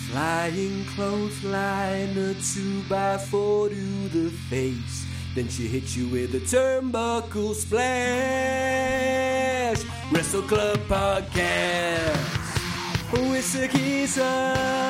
Flying clothesline, a 2x4 to the face. Then she hits you with a turnbuckle splash. Wrestle Club Podcast with Sakisa.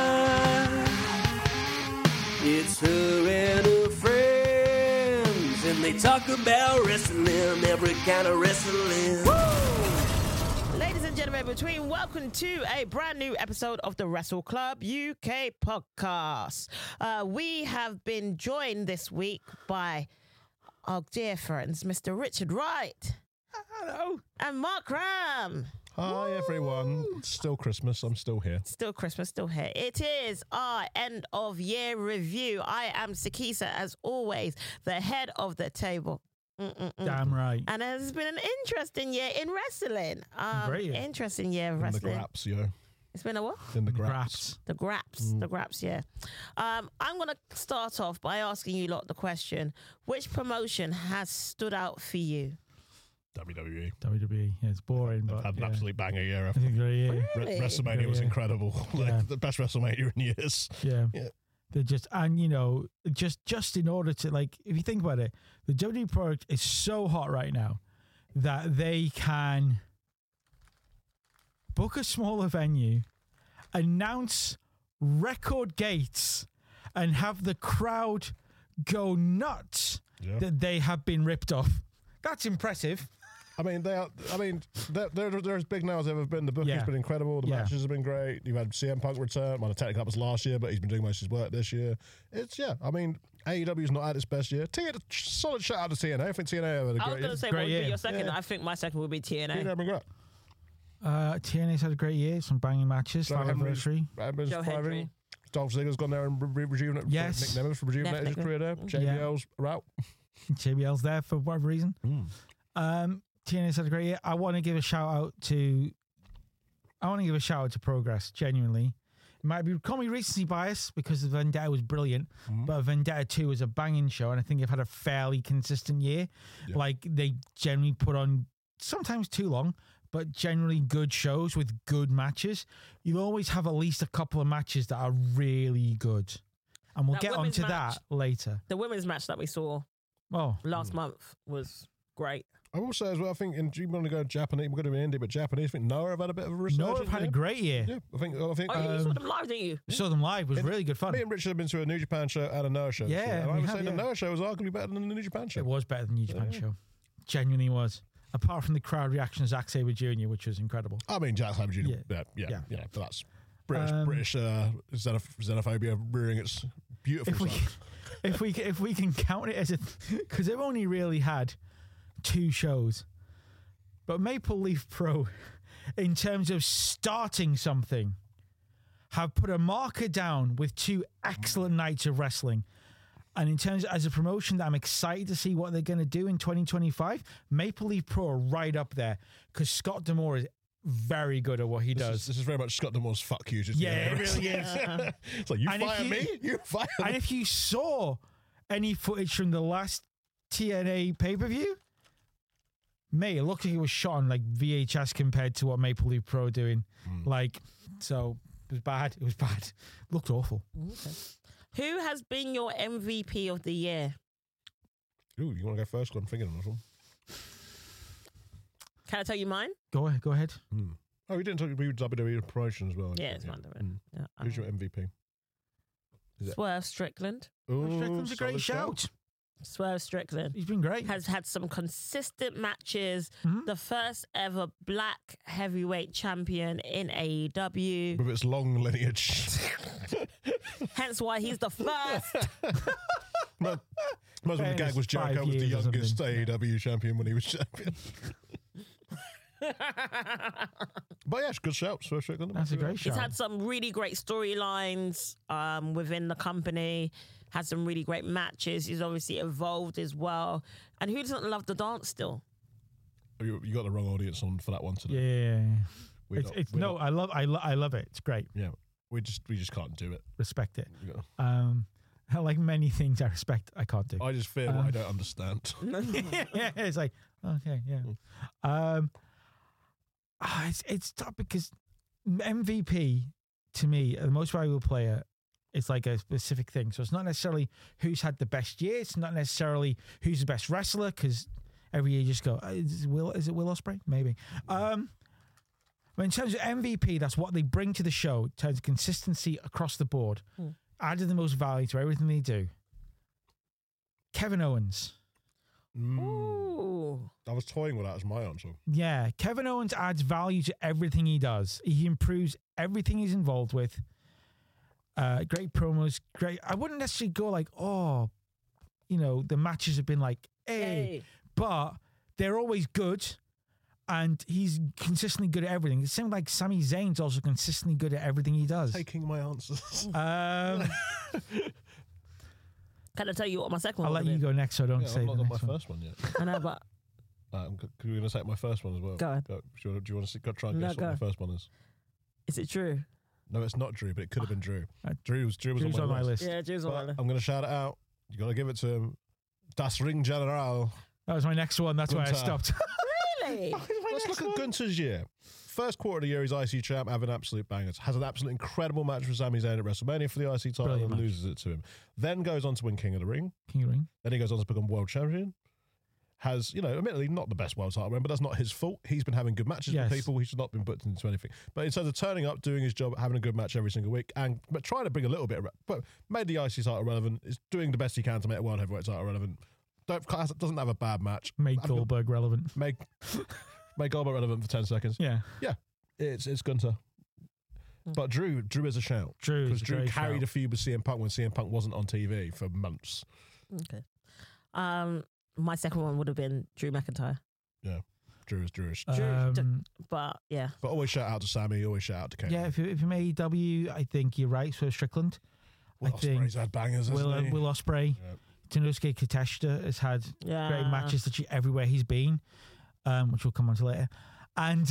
It's her and her friends, and they talk about wrestling, every kind of wrestling. Woo! Ladies and gentlemen, welcome to a brand new episode of the Wrestle Club UK podcast. We have been joined this week by our dear friends, Mr. Richard Wright. Hello. And Mark Ram. Hi, everyone. It's still Christmas. I'm still here. Still Christmas, still here. It is our end of year review. I am Sakisa, as always, the head of the table. Damn right. And it has been an interesting year in wrestling. Great year. Interesting year of In the wrestling. graps, yo. It's been a what? In the graps. The graps, yeah. I'm going to start off by asking you lot the question, which promotion has stood out for you? WWE. Yeah, it's boring, They've but had an yeah. absolute banger year. I think Really? WrestleMania was Yeah. incredible. Like, Yeah. the best WrestleMania in years. Yeah. Yeah. They're just, and you know, just in order to, like, if you think about it, the WWE product is so hot right now that they can book a smaller venue, announce record gates, and have the crowd go nuts Yeah. that they have been ripped off. That's impressive. I mean, they're as big now as they've ever been. The booking's Yeah. been incredible. The Yeah. matches have been great. You've had CM Punk return. Well, technically that was last year, but he's been doing most of his work this year. I mean, AEW's not at its best year. Solid shout out to TNA. I think TNA had a I was great going year. to say, Great what would year. be your second? Yeah. I think my second would be TNA. TNA have been great. TNA's had a great year, some banging matches, Joe live Hendry's- anniversary. Edmonds Joe thriving. Hendry. Dolph Ziggler's gone there and rejuvenated. Yes. Nick Nemeth rejuvenated his Definitely. career there. JBL's out. JBL's there for whatever reason. TNA's had a great year. I want to give a shout out to Progress, genuinely. It might be call me recency bias because the Vendetta was brilliant, but Vendetta 2 was a banging show, and I think they've had a fairly consistent year. Yeah. Like, they generally put on sometimes too long, but generally good shows with good matches. You'll always have at least a couple of matches that are really good. And we'll That get women's onto match. that later. The women's match that we saw Oh, last month was great. I will say as well, I think you want to go Japanese, we're going to be indie, but Japanese, I think Noah have had a bit of a resurgence. Noah have had a great year. Yeah, I think Oh, you saw them live, didn't you? Saw them live. It was really good fun. me and Richard have been to a New Japan show and a Noah show. Yeah, and I we would have, say the yeah. Noah show was arguably better than the New Japan show. It was better than the New Japan show. Genuinely was. Apart from the crowd reaction of Zack Sabre Jr., which was incredible. I mean, Jack Sabre Jr. Yeah. Yeah, Yeah. but that's British xenophobia rearing its beautiful side. If we can count it as a, because they've only really had 2 shows, but Maple Leaf Pro, in terms of starting something, have put a marker down with 2 excellent nights of wrestling. And in terms as a promotion that I'm excited to see what they're going to do in 2025, Maple Leaf Pro are right up there because Scott D'Amore is very good at what he does. This is very much Scott D'Amore's fuck you. Just Yeah, it really is. It's like, you And if fire you- me? You fire me? And if you saw any footage from the last TNA pay-per-view, mate, it looked like it was shot on like VHS compared to what Maple Leaf Pro are doing. Like, so it was bad. It was bad. Looked awful. Okay. Who has been your MVP of the year? Ooh, you want to go first? I'm thinking of one. Can I tell you mine? Go ahead. Oh, we didn't talk about WWE promotion as well. Yeah, it's mine. Yeah, Who's your MVP? Is it- Swerve Strickland. Ooh, Strickland's a great solid shout. Swerve Strickland He's been great. has had some consistent matches. The first ever black heavyweight champion in AEW. With its long lineage. Hence why he's the first. Most of the gag Fairness, was 5 Jericho was the years or youngest something. AEW champion when he was champion. But yeah, good shout. Swerve Strickland. That's a great He's shout. had some really great storylines within the company. Had some really great matches. He's obviously evolved as well. And who doesn't love the dance still? You got the wrong audience on for that one today. Yeah. We It's, don't- it's we no, don't- I love it. It's great. Yeah, we just can't do it. Respect it. You know. Like many things I respect, I can't do. I just fear what I don't understand. Yeah, it's like, okay, yeah. It's tough because MVP to me, the most valuable player is like a specific thing. So it's not necessarily who's had the best year. It's not necessarily who's the best wrestler, because every year you just go, is it Will Ospreay? Maybe. But in terms of MVP, that's what they bring to the show in terms of consistency across the board. Added the most value to everything they do. Kevin Owens. Ooh. I was toying with that as my answer. Yeah, Kevin Owens adds value to everything he does. He improves everything he's involved with. Great promos, great. I wouldn't necessarily go like, oh, the matches have been like, hey, but they're always good, and he's consistently good at everything. It seems like Sami Zayn's also consistently good at everything he does. Taking my answers. Can I tell you what my second I'll one let you go next, so don't Yeah, say I've the not done my next one. first one yet. I know, but We're going to take my first one as well. Go ahead. Do you want to try and No, guess go. what my first one is? is it true? No, it's not Drew, but it could have been Drew. Drew was Drew's on my list. Yeah, Drew's on my But list. I'm going to shout it out. You got to give it to him. Das Ring General. That was my next one. That's why I Gunther. stopped. Really? Let's look at Gunther's year. First quarter of the year, he's IC champ, having absolute bangers. Has an absolute incredible match with Sami Zayn at WrestleMania for the IC title Brilliant and match. loses it to him. Then goes on to win King of the Ring. King of the Ring. Then he goes on to become world champion. Has, admittedly not the best world title run, but that's not his fault. He's been having good matches Yes. with people. He's not been put into anything. But in terms of turning up, doing his job, having a good match every single week, but trying to bring a little bit, but made the IC title relevant, is doing the best he can to make a world heavyweight title relevant. Doesn't have a bad match. Made Goldberg relevant. Make Goldberg relevant for 10 seconds. Yeah. It's Gunther. But Drew is a shout. Drew Because is a Drew great carried shout. a feud with CM Punk when CM Punk wasn't on TV for months. Okay. My second one would have been Drew McIntyre. Drew is Drewish. But yeah. But always shout out to Sammy, always shout out to Kane. Yeah, if you're AEW, I think you're right. So Strickland. Will I think Ospreay's had bangers, Will hasn't he? Ospreay. Yeah. Tanosuke Kateshita has had great matches literally everywhere he's been, which we'll come on to later. And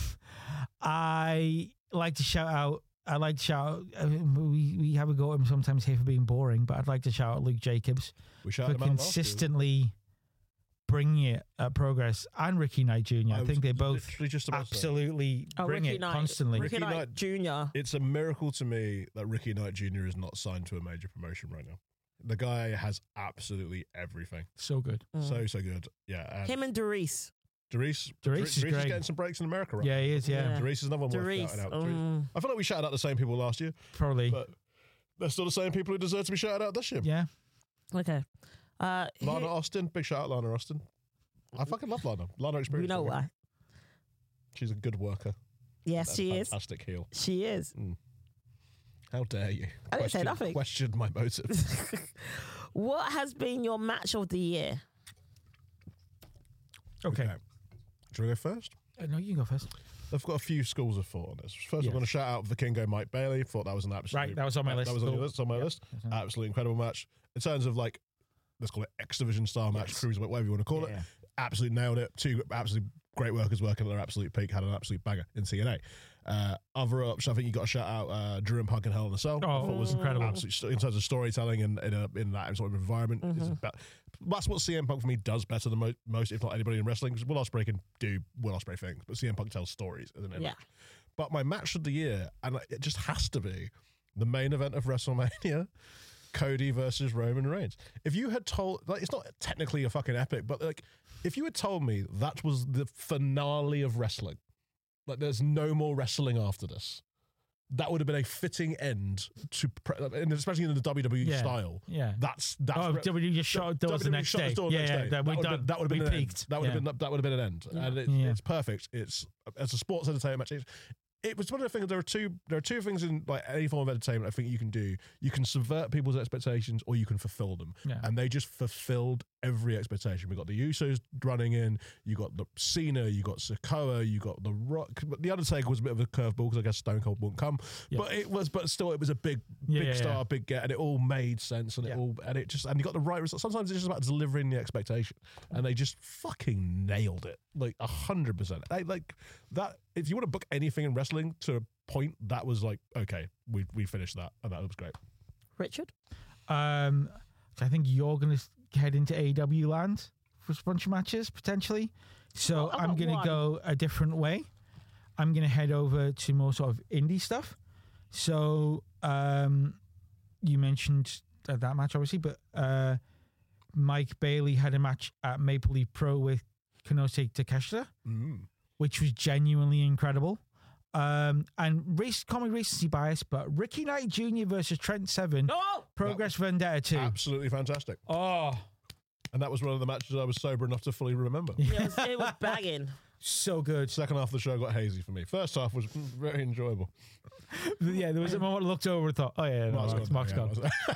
I like to shout out. We have a go at him sometimes here for being boring, but I'd like to shout out Luke Jacobs We for shouted him out last year. consistently bringing it at Progress, and Ricky Knight Jr. I think they both literally just about to say. absolutely bring Ricky it Knight. constantly. Ricky Ricky Knight Jr. It's a miracle to me that Ricky Knight Jr. is not signed to a major promotion right now. The guy has absolutely everything. So good. So good. Yeah. And Him and Doris. Doris is great. getting some breaks in America right Yeah, he is. Yeah, Yeah. Doris is another one worth Doris. shouting out. I feel like we shouted out the same people last year, probably. but they're still the same people who deserve to be shouted out this year. Yeah. Okay. Lana Austin, big shout out Lana Austin. I fucking love Lana. Lana You experience. know why? She's a good worker. Yes, she is. Fantastic heel. She is. How dare you? I didn't say nothing. Questioned my motive. What has been your match of the year? Okay. Do you want to go first? No, you can go first. I've got a few schools of thought on this. First, Yes. I'm going to shout out Vikingo Mike Bailey. Thought that was an absolute... Right, that was on my list. That was on Cool. your list. On my list. That's right. Absolutely incredible match. In terms of like, let's call it X Division style match, Yes. cruiserweight, whatever you want to call Yeah. it. Absolutely nailed it. Two absolutely great workers working at their absolute peak. Had an absolute banger in TNA. Other ups, I think you got to shout out Drew and Punk and Hell in a Cell. Oh, I thought was incredible. absolute, in terms of storytelling and in that sort of environment. That's what CM Punk for me does better than most, if not anybody in wrestling. Because Will Ospreay can do Will Ospreay things, but CM Punk tells stories, isn't it? Yeah. But my match of the year, and it just has to be the main event of WrestleMania, Cody versus Roman Reigns. If you had told, like, it's not technically a fucking epic, but like, if you had told me that was the finale of wrestling, like there's no more wrestling after this, that would have been a fitting end to, and especially in the WWE style. Yeah. That's Oh, WWE just shot doors the WWE next shut day. his door the next day. That would have been we an end. peaked. That would have been that would have been an end, and it's perfect. It's as a sports entertainment match. It was one of the things. There are two things in like any form of entertainment. I think you can do. You can subvert people's expectations, or you can fulfill them. Yeah. And they just fulfilled every expectation. We got the Usos running in. You got the Cena. You got Sikoa. You got the Rock. But the Undertaker was a bit of a curveball because I guess Stone Cold wouldn't come. Yeah. But still, it was a big star, big get, and it all made sense. And and you got the right result. Sometimes it's just about delivering the expectation, and they just fucking nailed it, like 100%. Like that. If you want to book anything in wrestling to a point, that was like, okay, we finished that, and that was great. Richard? I think you're going to head into AEW land for a bunch of matches, potentially. So I'm going to go a different way. I'm going to head over to more sort of indie stuff. So you mentioned that match, obviously, but Mike Bailey had a match at Maple Leaf Pro with Konosuke Takeshita, which was genuinely incredible. And comic recency bias, but Ricky Knight Jr. versus Trent Seven, Progress Vendetta 2. Absolutely fantastic. Oh, And that was one of the matches I was sober enough to fully remember. It was banging. so good. Second half of the show got hazy for me. First half was very enjoyable. Yeah, there was a moment I looked over and thought, oh yeah, no, Mark's gone.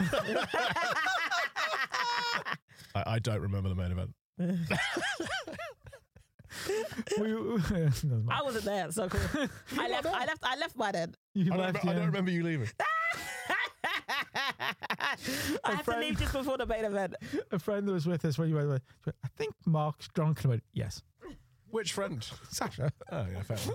I don't remember the main event. I wasn't there, so cool. I left by then. I don't remember you leaving. I had to leave just before the main event. A friend that was with us when you went, I think Mark's drunk. And I went, yes. Which friend? Sasha. Oh, yeah, fair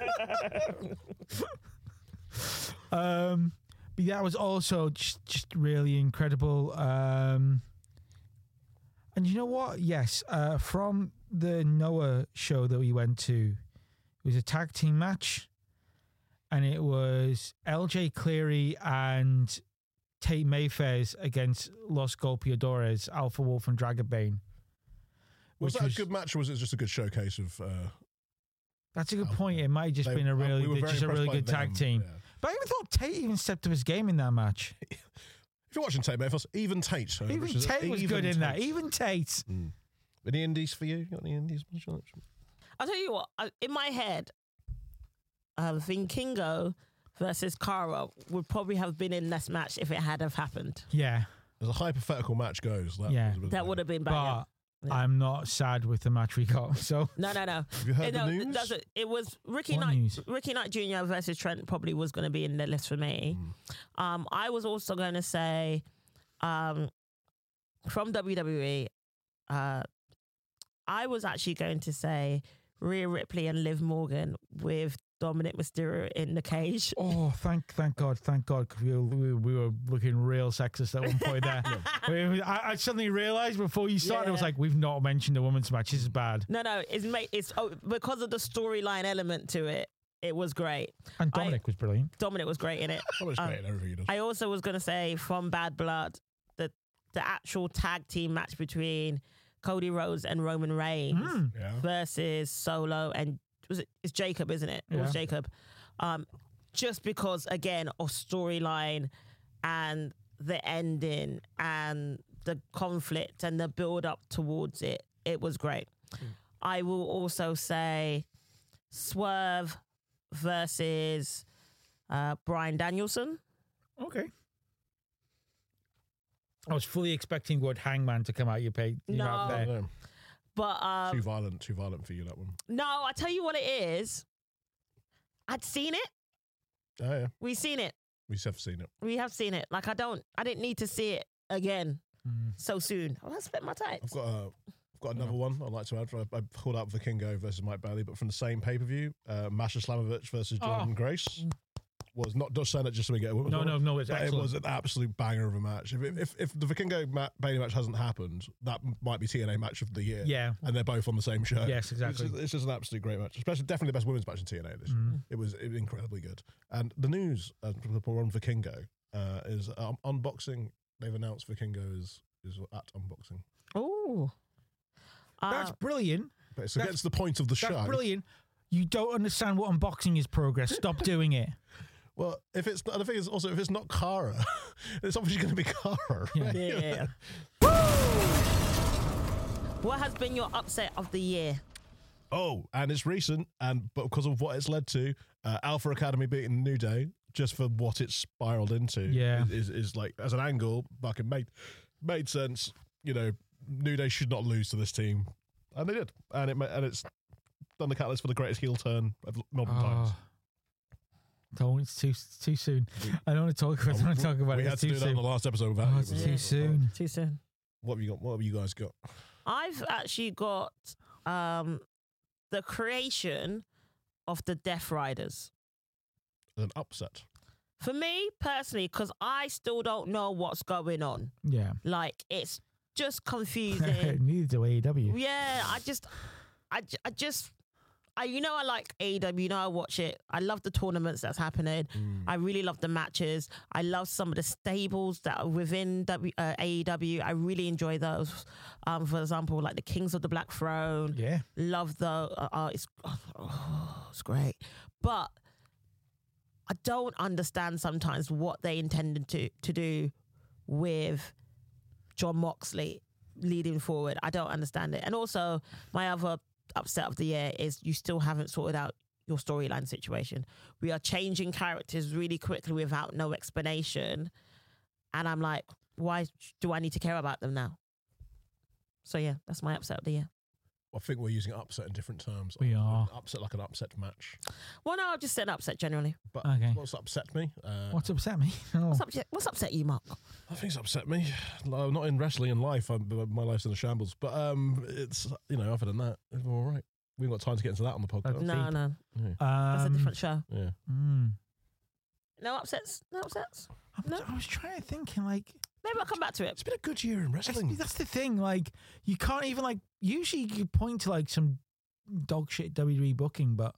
enough. But that was also just really incredible. And you know what? Yes, from the Noah show that we went to, it was a tag team match, and it was LJ Cleary and Tate Mayfairs against Los Golpeadores, Alpha Wolf and Dragobane. Was that a good match, or was it just a good showcase of... That's a good point. It might have just been a really good tag team. Yeah. But I even thought Tate even stepped up his game in that match. If you're watching Tate Mayfairs, even Tate. Even Tate was good in that. Even Tate. Any indies for you? You got any indies? I'll tell you what, in my head, Vikingo versus Kara would probably have been in this match if it had have happened. Yeah. As a hypothetical match goes, That would have been bad. But I'm not sad with the match we got. So No. Have you heard the news? It was Ricky What Knight. news? Ricky Knight Jr. versus Trent probably was going to be in the list for me. I was also going to say, from WWE, I was actually going to say Rhea Ripley and Liv Morgan with Dominic Mysterio in the cage. oh, thank God, 'cause we were looking real sexist at one point there. I suddenly realised before you started, I was like, we've not mentioned a women's match. This is bad. No, it's because of the storyline element to it. It was great. And Dominic was brilliant. Dominic was great in it. That was great in everything he does. I also was going to say from Bad Blood, the actual tag team match between Cody Rhodes and Roman Reigns versus Solo and it's Jacob, isn't it? It was Jacob. Just because, again, of storyline and the ending and the conflict and the build up towards it, it was great. I will also say Swerve versus Bryan Danielson. Okay. I was fully expecting Wood Hangman to come out your pay. No. There. But too violent for you, that one. no, I tell you what it is. I'd seen it. Oh yeah, We've seen it. we have seen it. We have seen it. Like I didn't need to see it again so soon. I spent my time. I've got another one I'd like to add. I pulled out Vikingo versus Mike Bailey, but from the same pay per view, Masha Slamovich versus Jordan Grace was not just saying it just so we get a women's one. No, it's excellent. It was an absolute banger of a match. If the Vikingo Bailey match hasn't happened, that might be TNA match of the year. Yeah. And they're both on the same show. Yes, exactly. It's just an absolutely great match. Especially definitely the best women's match in TNA this year. It was incredibly good. And the news from the on Vikingo is unboxing. They've announced Vikingo is at unboxing. Oh. That's brilliant. But it's against the point of the show. That's brilliant. You don't understand what unboxing is, Progress. Stop doing it. Well, if it's not, the thing is also if it's not Kara, it's obviously going to be Kara. Yeah. What has been your upset of the year? Oh, and it's recent, but because of what it's led to, Alpha Academy beating New Day, just for what it's spiraled into, is like as an angle, fucking made sense. You know, New Day should not lose to this team, and they did, and it's done the catalyst for the greatest heel turn of modern times. Don't, it's too soon. I don't want to talk about it. We had to do that in the last episode without you. It's too soon. Too soon. What have you got? What have you guys got? I've actually got the creation of the Death Riders. An upset. For me, personally, because I still don't know what's going on. Yeah. Like, it's just confusing. Neither do AEW. Yeah, I I like AEW. You know, I watch it. I love the tournaments that's happening. I really love the matches. I love some of the stables that are within AEW. I really enjoy those. For example, like the Kings of the Black Throne. Yeah. Love the. It's great, but I don't understand sometimes what they intended to do with Jon Moxley leading forward. I don't understand it. And also, my other upset of the year is you still haven't sorted out your storyline situation. We are changing characters really quickly without no explanation. And I'm like, why do I need to care about them now? So yeah, that's my upset of the year. I think we're using upset in different terms. We are. Upset like an upset match. Well, no, I'll just say an upset generally. But Okay. what's upset me? What's upset me? Oh. What's upset you, Mark? I think it's upset me. No, not in wrestling and life. My life's in a shambles. But it's, other than that, it's all right. We haven't got time to get into that on the podcast. No. Yeah. That's a different show. Yeah. No upsets? No upsets? No? I was trying to think, like, Maybe I'll come back to it. It's been a good year in wrestling. that's the thing. Like, you can't even, like, usually you point to, like, some dog shit WWE booking, but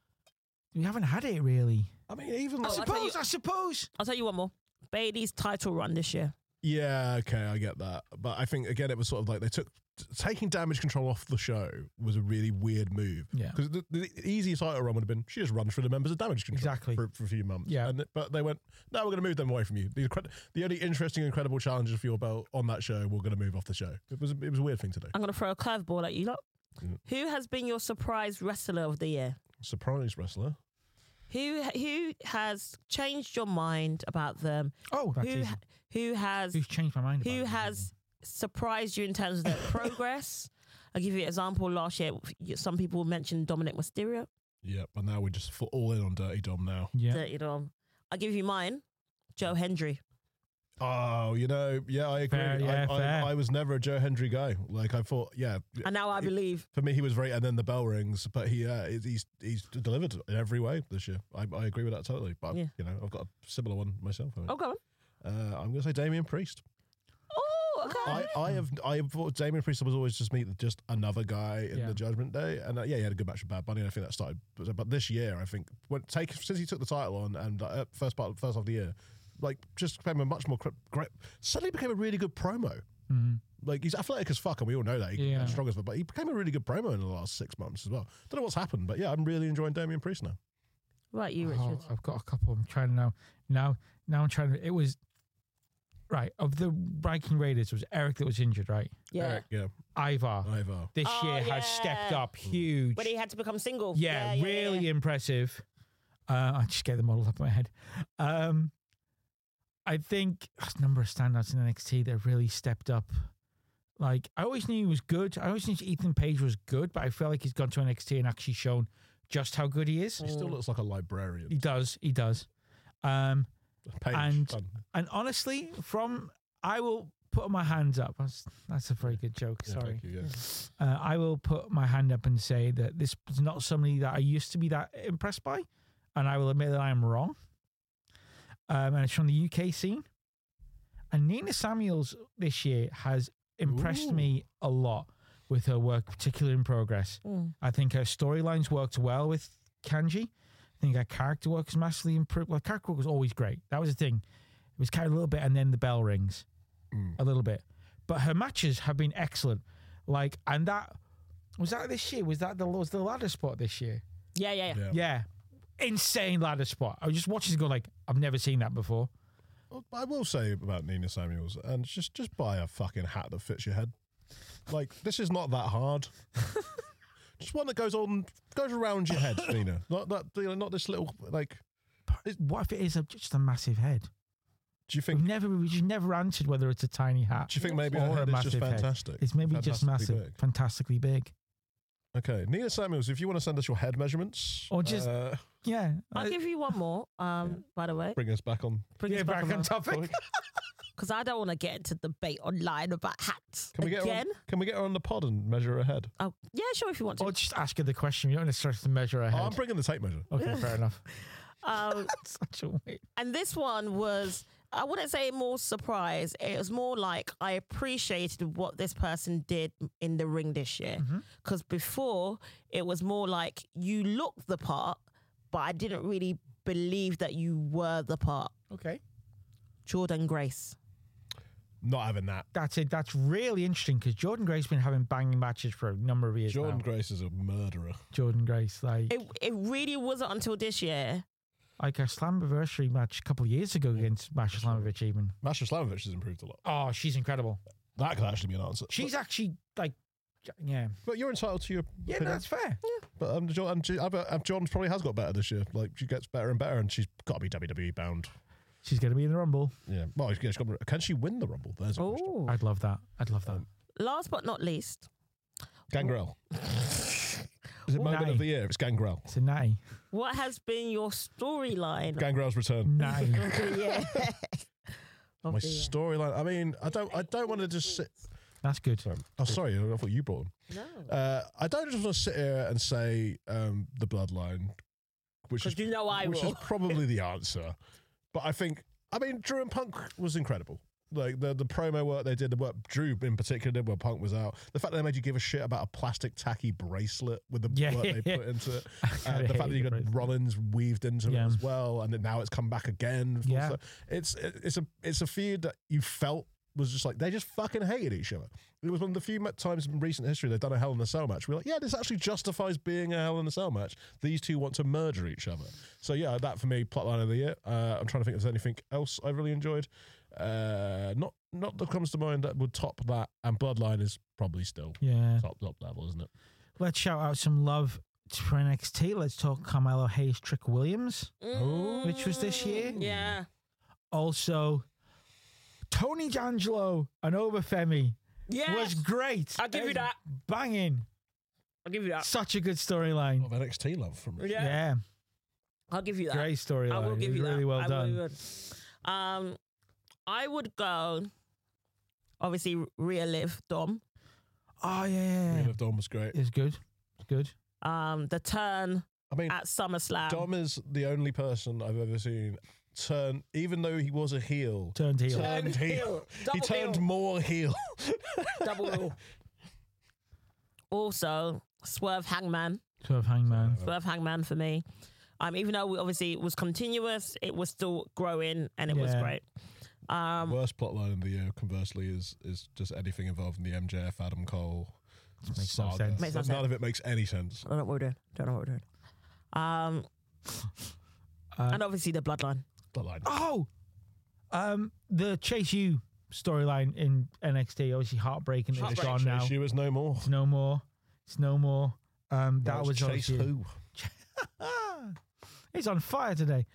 we haven't had it really. I mean, even Oh, like, I suppose. I'll tell you one more. Bailey's title run this year. yeah, okay, I get that. But I think, again, it was sort of like taking Damage Control off the show was a really weird move. Yeah. Because the easy title run would have been, she just runs through the members of Damage Control. Exactly. For a few months. Yeah. But they went, no, we're going to move them away from you. The only interesting, incredible challenges for your belt on that show, we're going to move off the show. It was a weird thing to do. I'm going to throw a curveball at you lot. Yeah. Who has been your surprise wrestler of the year? Surprise wrestler. Who has changed your mind about them? Oh, that's easy. Who's changed my mind about who it? has surprised you in terms of their progress? I'll give you an example. Last year, some people mentioned Dominic Mysterio. Yeah, but now we're just all in on Dirty Dom now. Yeah. Dirty Dom. I'll give you mine. Joe Hendry. Oh, yeah, I agree. Fair, yeah, fair. I was never a Joe Hendry guy. Like, I thought, And now I believe. for me, he was very, and then the bell rings, but he's delivered in every way this year. I agree with that totally. But, Yeah. I've got a similar one myself. I think. Oh, go on. I'm going to say Damian Priest. Oh, okay. I thought Damian Priest was always just another guy in Yeah. the Judgment Day, and he had a good match with Bad Bunny. And I think that started, but this year I think since he took the title on and first half of the year, like just became a much more great. Suddenly became a really good promo. Mm-hmm. Like he's athletic as fuck, and we all know that he's Yeah. strong as fuck. But he became a really good promo in the last 6 months as well. Don't know what's happened, but I'm really enjoying Damian Priest now. Right, you, Richard. I've got a couple. I'm trying to now I'm trying to. It was right of the Viking Raiders. It was Eric that was injured, right? Yeah. Eric, yeah, Ivar this Oh, year has stepped yeah. up huge. When he had to become single. Yeah, really impressive. I just get the model up in my head. I think a number of standouts in NXT that really stepped up. Like, I always knew he was good. I always knew Ethan Page was good, but I feel like he's gone to NXT and actually shown just how good he is. he still looks like a librarian. He does. Page, and fun. honestly, I will put my hands up. That's a very good joke. Yeah, Sorry. thank you, yeah. I will put my hand up and say that this is not somebody that I used to be that impressed by, and I will admit that I am wrong. And it's from the UK scene. And Nina Samuels this year has impressed me a lot with her work, particularly in Progress. I think her storylines worked well with Kanji. I think her character work was massively improved. Well, character work was always great. That was the thing. It was carried a little bit, and then the bell rings a little bit. But her matches have been excellent. Like, and that was that this year. Was that the ladder spot this year? Yeah. Insane ladder spot. I was just watching it go like, I've never seen that before. Well, I will say about Nina Samuels, and just buy a fucking hat that fits your head. Like, this is not that hard. Just one that goes around your head, Nina. Not that, not this little like. What if it is just a massive head? Do you think? We just never answered whether it's a tiny hat. Do you think maybe or her a head is just massive head. fantastic? It's maybe just Fantastically massive, big. fantastically big. Okay, Nina Samuels, if you want to send us your head measurements, Or just- Yeah. I'll give you one more, by the way. bring us back on. Bring us back on topic. Because I don't want to get into debate online about hats Can we get her again. can we get her on the pod and measure her head? Oh, yeah, sure, if you want to. Or just ask her the question. You don't necessarily have to measure her head. Oh, I'm bringing the tape measure. Okay, fair enough. Um, Such a way. and this one was I wouldn't say more surprise. It was more like I appreciated what this person did in the ring this year. Because before, it was more like you looked the part, but I didn't really believe that you were the part. Okay. Jordan Grace. Not having that. That's it. That's really interesting because Jordan Grace has been having banging matches for a number of years Jordan now. Grace is a murderer. Jordan Grace, like It really wasn't until this year. like a Slammiversary match a couple of years ago against Masha Slamovich even. Masha Slamovich has improved a lot. Oh, she's incredible. That could actually be an answer. She's actually like, yeah. But you're entitled to your Yeah, opinion. that's fair. But Jordan probably has got better this year. Like, she gets better and better, and she's got to be WWE bound. She's going to be in the Rumble. Yeah. Well, can she win the Rumble? There's a question. Oh. I'd love that. Last but not least. Gangrel. Is it moment Natty. of the year? It's Gangrel. It's a natty. What has been your storyline? Gangrel's return. Natty. Yeah. My storyline. I mean, I don't want to just sit. That's good. Oh, sorry. I thought you brought them. No. I don't just want to sit here and say the Bloodline, which is Because you know I which will. is probably the answer. But I mean, Drew and Punk was incredible. Like the promo work they did, the work Drew in particular did when Punk was out. The fact that they made you give a shit about a plastic tacky bracelet with the work they put into it. The fact that you got Rollins weaved into it as well, and now it's come back again. Yeah. It's a feud that you felt was just like they just fucking hated each other. It was one of the few times in recent history they've done a Hell in a Cell match. We're like, yeah, this actually justifies being a Hell in a Cell match. These two want to murder each other. So yeah, that for me, plotline of the year. I'm trying to think if there's anything else I really enjoyed. Not that comes to mind that would top that. And Bloodline is probably still top level, isn't it? Let's shout out some love for NXT. Let's talk Carmelo Hayes, Trick Williams, which was this year. Yeah. Also, Tony D'Angelo and Obafemi was great. I'll give you that. Banging. I'll give you that. Such a good storyline. Of NXT love from me. Yeah. I'll give you that. Great storyline. I will give It was you really that. well I done. really would. I would go, obviously, relive Dom. Oh, yeah. Reign of Dom was great. It's good. It's good. The turn I mean, at SummerSlam. Dom is the only person I've ever seen turn, even though he was a heel. Turned heel. Turned heel. He Double turned heel. more heel. Double heel. Also, Swerve Hangman. Sort of Hangman. Swerve Hangman for me. Even though obviously it was continuous, it was still growing and it was Yeah. great. Worst plotline of the year, conversely, is just anything involving the MJF Adam Cole Makes no saga. sense. Makes no None sense. of it makes any sense. I don't know what we're doing. Don't know what we're doing. And obviously the bloodline. Bloodline. Oh! The Chase U storyline in NXT, obviously heartbreaking. It's gone now. She was no more. It's no more. It's no more. That Now it's was Chase obviously- who? It's on fire today.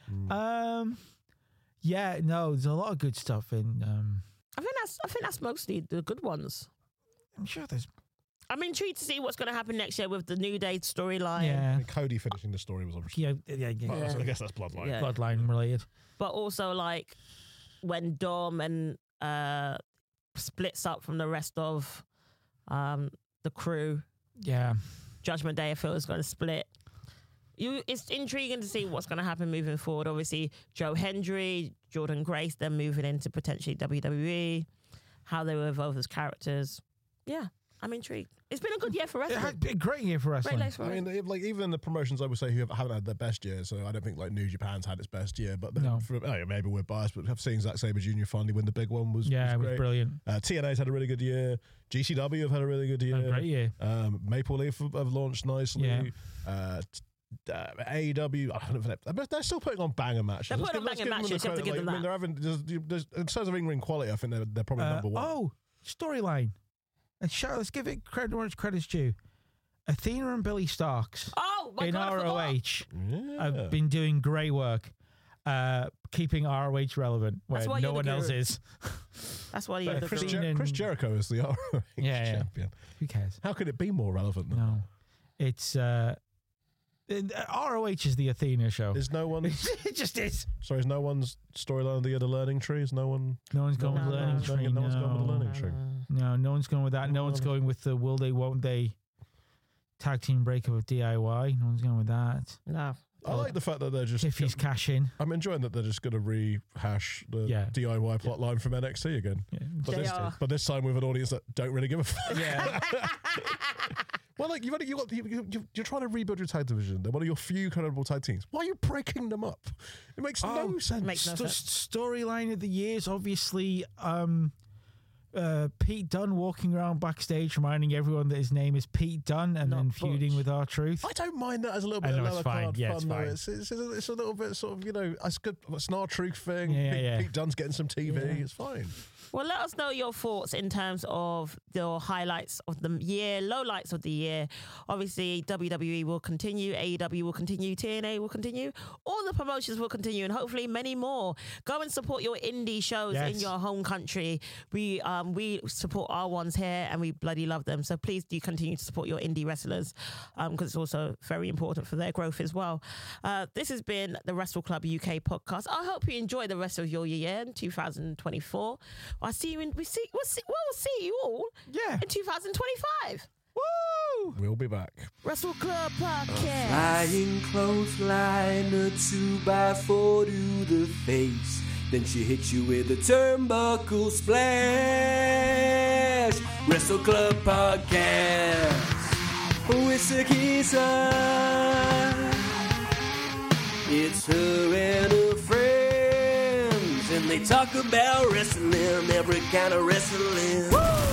Yeah, no, there's a lot of good stuff in. I think that's mostly the good ones. I'm sure there's. I'm intrigued to see what's going to happen next year with the New Day storyline. I Yeah, mean, Cody finishing the story was obviously. yeah. Well, I guess that's Bloodline. Yeah. Bloodline related. But also like when Dom and splits up from the rest of the crew. Yeah, Judgment Day, I feel, is going to split. It's intriguing to see what's going to happen moving forward. Obviously, Joe Hendry, Jordan Grace, they're moving into potentially WWE, how they will evolve as characters. Yeah, I'm intrigued. It's been a good year for it wrestling. had a great year for Great wrestling. year for I wrestling. mean, like even in the promotions, I would say who haven't had their best year. So I don't think like New Japan's had its best year. But then No. maybe we're biased, but have seen Zack Sabre Jr. finally win the big one was Yeah, it was great. brilliant. TNA's had a really good year. GCW have had a really good year. A great year. Maple Leaf have launched nicely. Yeah. AEW, I don't know if they're still putting on banger matches. They're Let's putting on let's banger them the matches, you have to credit. give them I mean, they're having there's, in terms of in-ring quality, I think they're probably number one. Oh, storyline. Let's give it credit where it's credit's due. Athena and Billy Starks Oh, my in God, I forgot. ROH Yeah. have been doing great work, keeping ROH relevant where That's why no you're one the else guru. is. That's why you're the Chris, guru. Jer- Chris Jericho is the ROH Yeah. champion. Who cares? How could it be more relevant than No, it's ROH is the Athena show. that? Is no one? It just is. Sorry, is no one's storyline of the year the learning tree? Is no one? No one's going with the No, learning no, tree. no one's going with the learning Uh, tree. No one's going with that. No one's going with the will they, won't they tag team breakup of DIY. No one's going with that. No. I like the fact that they're just. If he's cashing. I'm enjoying that they're just going to rehash the DIY plot line from NXT again. Yeah. But this time with an audience that don't really give a fuck. Yeah. Well, like you're trying to rebuild your tag division. They're one of your few credible tag teams. Why are you breaking them up? It makes no sense. Makes no sense. Storyline of the year is obviously Pete Dunne walking around backstage reminding everyone that his name is Pete Dunne and then feuding with R-Truth. I don't mind that as a little bit of lower card fun, though. It's a little bit sort of, it's good. It's an R-Truth thing. Pete Dunne's getting some TV. Yeah. It's fine. Well, let us know your thoughts in terms of your highlights of the year, lowlights of the year. Obviously, WWE will continue, AEW will continue, TNA will continue. All the promotions will continue, and hopefully many more. Go and support your indie shows in your home country. We support our ones here, and we bloody love them. So please do continue to support your indie wrestlers, because it's also very important for their growth as well. This has been the Wrestle Club UK podcast. I hope you enjoy the rest of your year in 2024. I'll see you we'll see you all in 2025. Woo! We'll be back. Wrestle Club Podcast. Flying clothesline, a 2x4 to the face. Then she hits you with a turnbuckle splash. Wrestle Club Podcast with Sakisa. It's her and her friends, and they talk about wrestling, every kind of wrestling. Woo!